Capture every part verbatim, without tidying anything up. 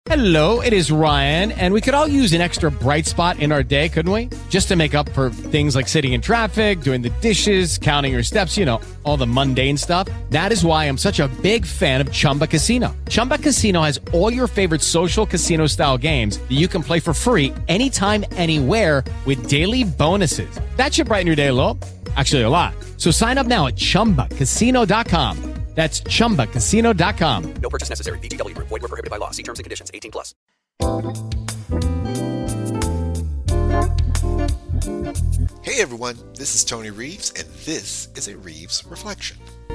Hello, it is Ryan, and we could all use an extra bright spot in our day, couldn't we? Just to make up for things like sitting in traffic, doing the dishes, counting your steps, you know, all the mundane stuff. That is why I'm such a big fan of Chumba Casino. Chumba Casino has all your favorite social casino-style games that you can play for free anytime, anywhere with daily bonuses. That should brighten your day a little. Actually, a lot. So sign up now at chumba casino dot com. That's chumba casino dot com. No purchase necessary. V G W Group. Void where prohibited by law. See terms and conditions. eighteen plus. Hey everyone, this is Tony Reeves, and this is a Reeves Reflection.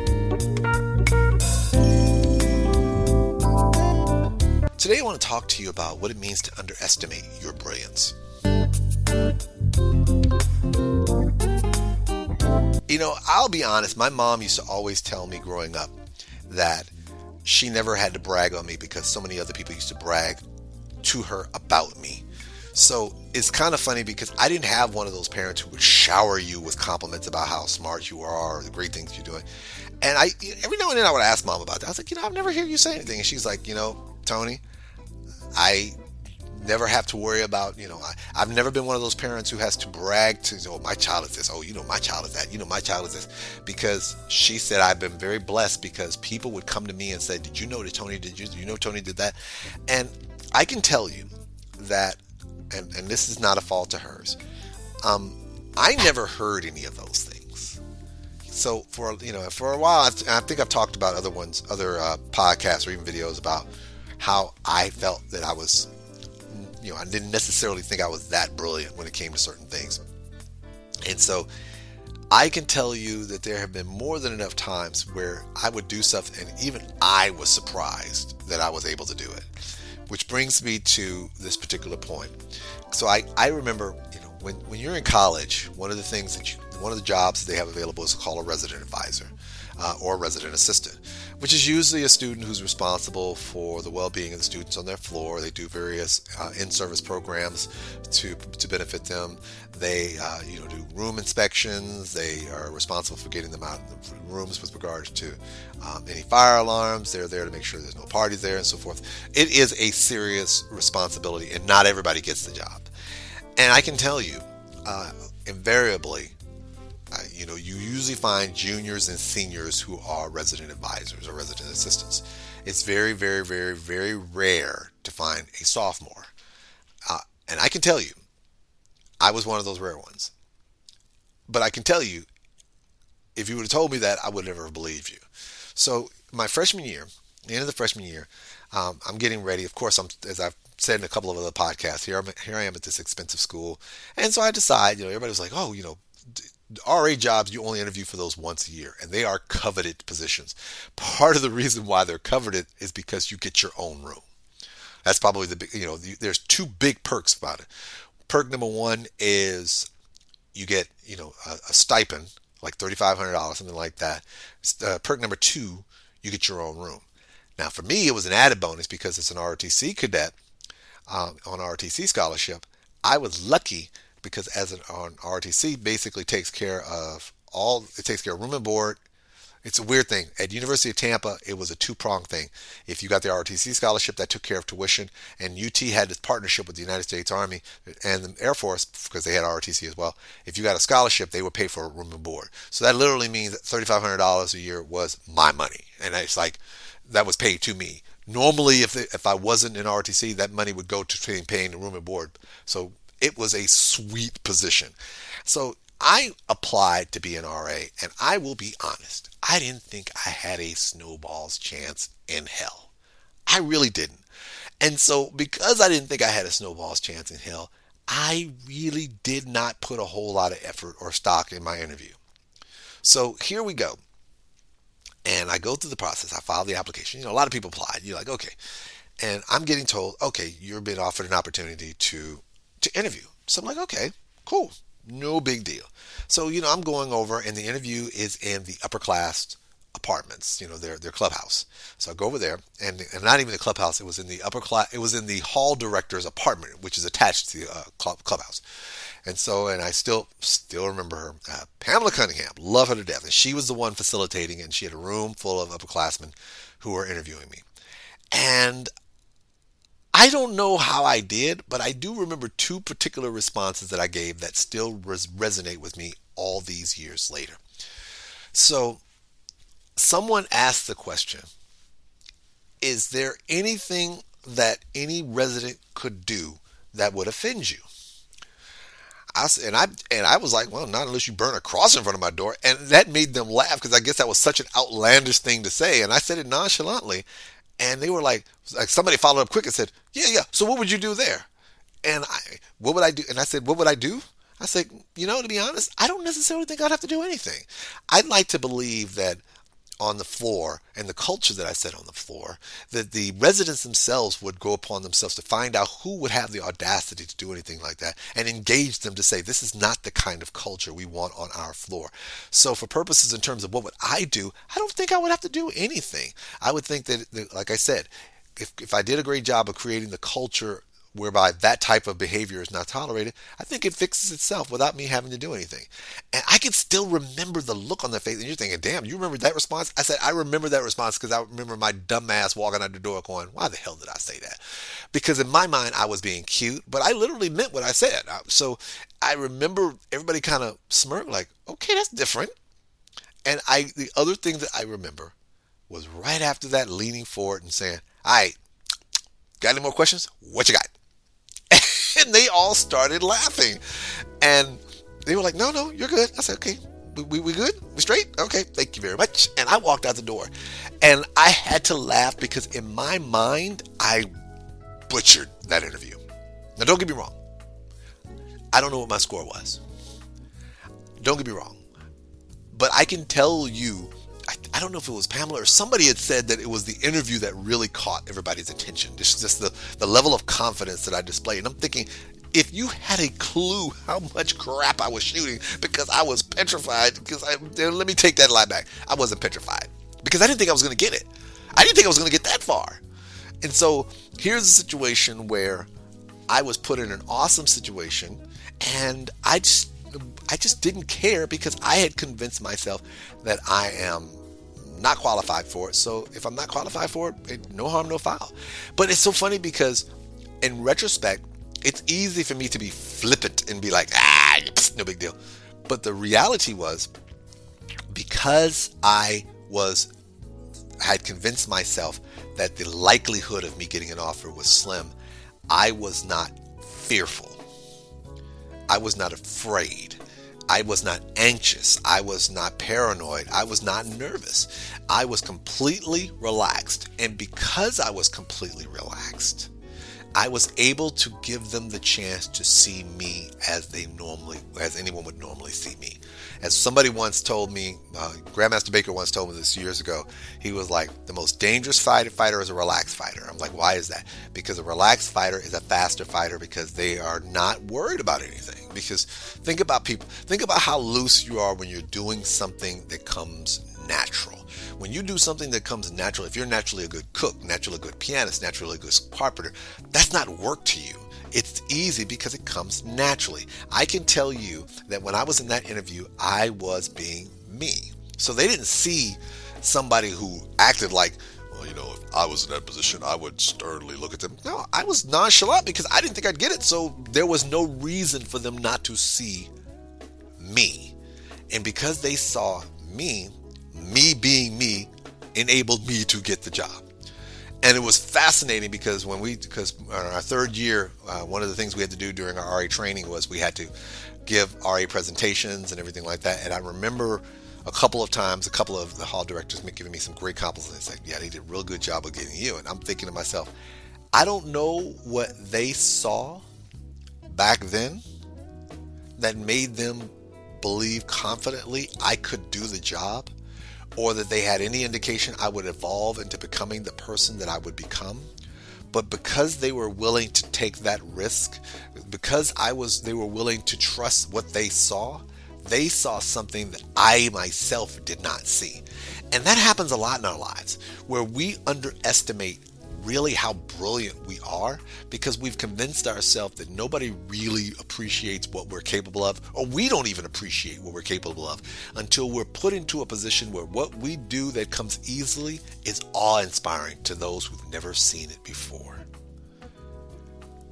Today I want to talk to you about what it means to underestimate your brilliance. You know, I'll be honest, my mom used to always tell me growing up that she never had to brag on me because so many other people used to brag to her about me. So it's kind of funny because I didn't have one of those parents who would shower you with compliments about how smart you are or the great things you're doing. And I, every now and then I would ask mom about that. I was like, you know, I've never heard you say anything. And she's like, you know, Tony, I never have to worry about, you know, I, I've never been one of those parents who has to brag to, oh, my child is this. Oh, you know, my child is that. You know, my child is this. Because she said I've been very blessed because people would come to me and say, did you know that Tony did you, you know, Tony did that? And I can tell you that, and, and this is not a fault of hers, um, I never heard any of those things. So for, you know, for a while, I've, I think I've talked about other ones, other uh, podcasts or even videos about how I felt that I was, you know, I didn't necessarily think I was that brilliant when it came to certain things. And so I can tell you that there have been more than enough times where I would do something and even I was surprised that I was able to do it. Which brings me to this particular point. So I, I remember, you know, when, when you're in college, one of the things that you, one of the jobs that they have available is called a resident advisor uh, or resident assistant, which is usually a student who's responsible for the well-being of the students on their floor. They do various uh, in-service programs to to benefit them. They uh, you know do room inspections. They are responsible for getting them out of the rooms with regards to um, any fire alarms. They're there to make sure there's no parties there and so forth. It is a serious responsibility, and not everybody gets the job. And I can tell you, uh, invariably, Uh, you know, you usually find juniors and seniors who are resident advisors or resident assistants. It's very, very, very, very rare to find a sophomore. Uh, and I can tell you, I was one of those rare ones. But I can tell you, if you would have told me that, I would never have believed you. So my freshman year, the end of the freshman year, um, I'm getting ready. Of course, I'm, as I've said in a couple of other podcasts, here, I'm, here I am at this expensive school. And so I decide, you know, everybody was like, oh, you know, R A jobs, you only interview for those once a year, and they are coveted positions. Part of the reason why they're coveted is because you get your own room. That's probably the big, you know, there's two big perks about it. Perk number one is you get, you know, a, a stipend, like thirty-five hundred dollars, something like that. Uh, perk number two, you get your own room. Now, for me, it was an added bonus because it's an R O T C cadet um, on R O T C scholarship. I was lucky because as an on R O T C basically takes care of all, it takes care of room and board. It's a weird thing. At University of Tampa, it was a two-pronged thing. If you got the R O T C scholarship, that took care of tuition, and U T had this partnership with the United States Army and the Air Force because they had R O T C as well. If you got a scholarship, they would pay for room and board. So that literally means that thirty-five hundred dollars a year was my money, and it's like that was paid to me. Normally, if if I wasn't in R O T C, that money would go to paying the room and board. So it was a sweet position. So I applied to be an R A, and I will be honest, I didn't think I had a snowball's chance in hell. I really didn't. And so because I didn't think I had a snowball's chance in hell, I really did not put a whole lot of effort or stock in my interview. So here we go. And I go through the process. I file the application. You know, a lot of people applied. You're like, okay. And I'm getting told, okay, you're being offered an opportunity to to interview. So I'm like, okay, cool. No big deal. So, you know, I'm going over, and the interview is in the upper class apartments, you know, their their clubhouse. So I go over there, and, and not even the clubhouse, it was in the upper class, it was in the hall director's apartment, which is attached to the uh, club, clubhouse. And so, and I still still remember her, uh, Pamela Cunningham, love her to death. And she was the one facilitating, and she had a room full of upperclassmen who were interviewing me. And I don't know how I did, but I do remember two particular responses that I gave that still res- resonate with me all these years later. So someone asked the question, is there anything that any resident could do that would offend you? I, and I and I was like, well, not unless you burn a cross in front of my door. And that made them laugh because I guess that was such an outlandish thing to say. And I said it nonchalantly. And they were like, like somebody followed up quick and said, yeah, yeah. So what would you do there? And I, what would I do? And I said, what would I do? I said, you know, to be honest, I don't necessarily think I'd have to do anything. I'd like to believe that on the floor and the culture that I set on the floor, that the residents themselves would go upon themselves to find out who would have the audacity to do anything like that and engage them to say, this is not the kind of culture we want on our floor. So for purposes in terms of what would I do, I don't think I would have to do anything. I would think that, like I said, if, if I did a great job of creating the culture whereby that type of behavior is not tolerated, I think it fixes itself without me having to do anything. And I can still remember the look on their face. And you're thinking, damn, you remember that response? I said, I remember that response because I remember my dumb ass walking out the door going, why the hell did I say that? Because in my mind, I was being cute, but I literally meant what I said. So I remember everybody kind of smirked like, okay, that's different. And I, the other thing that I remember was right after that, leaning forward and saying, all right, got any more questions? What you got? And they all started laughing. And they were like, no, no, you're good. I said, okay, we, we, we good? We straight? Okay, thank you very much. And I walked out the door. And I had to laugh because in my mind, I butchered that interview. Now, don't get me wrong. I don't know what my score was. Don't get me wrong. But I can tell you, I, I don't know if it was Pamela or somebody had said that it was the interview that really caught everybody's attention. This is just the, the level of confidence that I displayed. And I'm thinking, if you had a clue how much crap I was shooting because I was petrified, because I, let me take that lie back. I wasn't petrified because I didn't think I was going to get it. I didn't think I was going to get that far. And so here's a situation where I was put in an awesome situation and I just I just didn't care because I had convinced myself that I am not qualified for it. So if I'm not qualified for it, no harm, no foul. But it's so funny because in retrospect, it's easy for me to be flippant and be like, ah, no big deal. But the reality was, because I was had convinced myself that the likelihood of me getting an offer was slim, I was not fearful. I was not afraid. I was not anxious. I was not paranoid. I was not nervous. I was completely relaxed. And because I was completely relaxed, I was able to give them the chance to see me as they normally, as anyone would normally see me. As somebody once told me, uh, Grandmaster Baker once told me this years ago, he was like, the most dangerous fighter, fighter is a relaxed fighter. I'm like, why is that? Because a relaxed fighter is a faster fighter because they are not worried about anything. Because think about people, think about how loose you are when you're doing something that comes natural. When you do something that comes natural, if you're naturally a good cook, naturally a good pianist, naturally a good carpenter, that's not work to you. It's easy because it comes naturally. I can tell you that when I was in that interview, I was being me. So they didn't see somebody who acted like, well, you know, if I was in that position, I would sternly look at them. No, I was nonchalant because I didn't think I'd get it. So there was no reason for them not to see me. And because they saw me, me being me enabled me to get the job. And it was fascinating because when we, because on our third year, uh, one of the things we had to do during our R A training was we had to give R A presentations and everything like that. And I remember a couple of times, a couple of the hall directors giving me some great compliments. They said, yeah, they did a real good job of getting you. And I'm thinking to myself, I don't know what they saw back then that made them believe confidently I could do the job, or that they had any indication I would evolve into becoming the person that I would become. But because they were willing to take that risk, because I was, they were willing to trust what they saw, they saw something that I myself did not see. And that happens a lot in our lives, where we underestimate really how brilliant we are because we've convinced ourselves that nobody really appreciates what we're capable of, or we don't even appreciate what we're capable of until we're put into a position where what we do that comes easily is awe-inspiring to those who've never seen it before.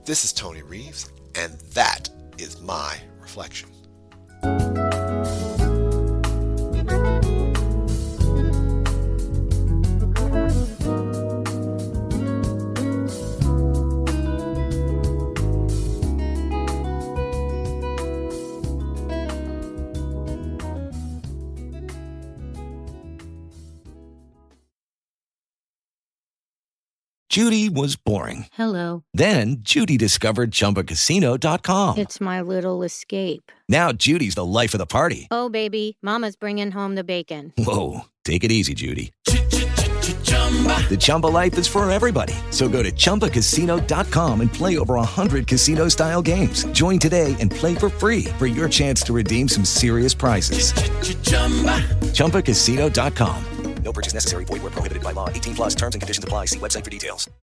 This is Tony Reeves, and that is my reflection. Judy was boring. Hello. Then Judy discovered Chumba Casino dot com. It's my little escape. Now Judy's the life of the party. Oh, baby, mama's bringing home the bacon. Whoa, take it easy, Judy. The Chumba life is for everybody. So go to Chumba Casino dot com and play over one hundred casino-style games. Join today and play for free for your chance to redeem some serious prizes. Chumba Casino dot com. No purchase necessary. Void where prohibited by law. eighteen plus terms and conditions apply. See website for details.